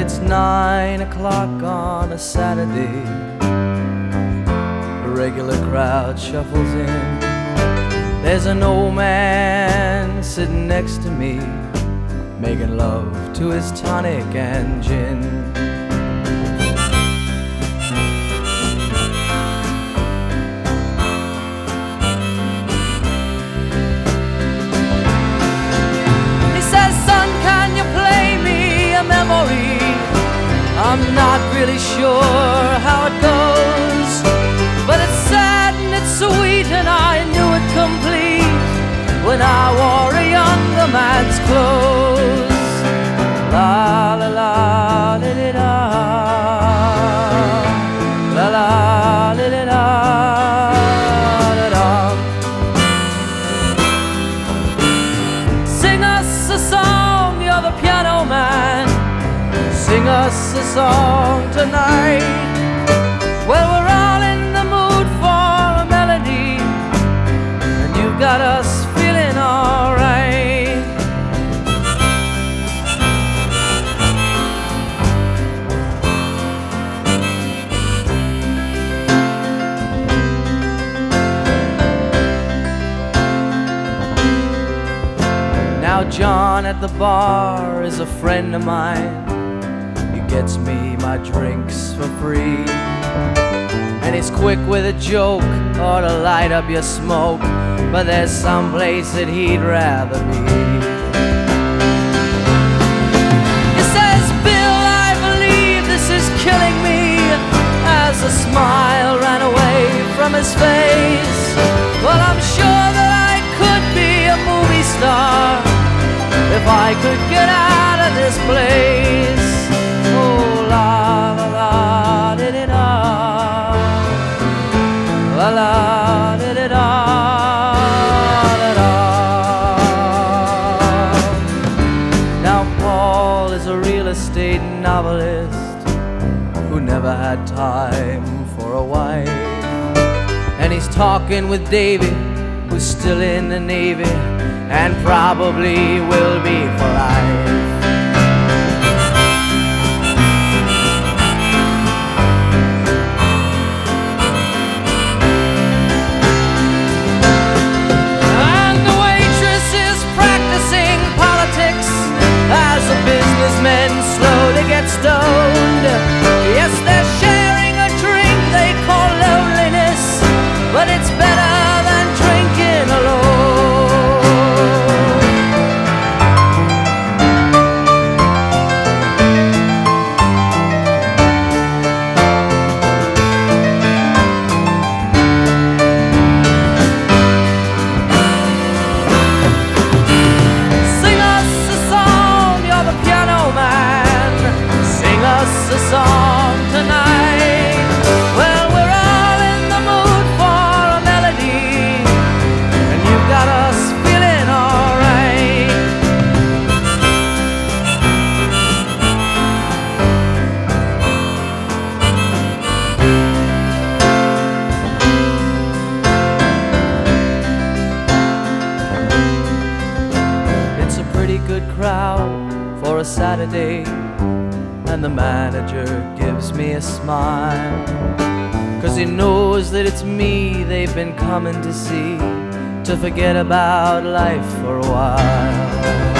It's 9 o'clock on a Saturday. The regular crowd shuffles in. There's an old man sitting next to me, making love to his tonic and gin. He says, "Son, can you play me a memory? I'm not really sure how it goes, but it's sad and it's sweet, and I knew it complete when I wore a younger man's clothes." La la la la la la la la la la la la. Sing us a song, you're the piano man. Sing us a song tonight. Well, we're all in the mood for a melody, and you've got us feeling alright. Now John at the bar is a friend of mine. He gets me my drinks for free, and he's quick with a joke or to light up your smoke, but there's some place that he'd rather be. He says, "Bill, I believe this is killing me," as a smile ran away from his face. "Well, I'm sure that I could be a movie star if I could get out of this place." Oh, la la la da da da, la la da da da da da. Now Paul is a real estate novelist who never had time for a wife, and he's talking with David, who's still in the Navy and probably will be for life. And the waitress is practicing politics as the businessmen slowly get stoned. Yes, they're sharing a drink they call loneliness, but it's better than drinking alone. Sing us a song, you're the piano man. Sing us a song tonight. Well, we're all in the mood for a melody, and you've got us feeling alright. It's a pretty good crowd for a Saturday, and the manager gives me a smile, 'cause he knows that it's me they've been coming to see, to forget about life for a while.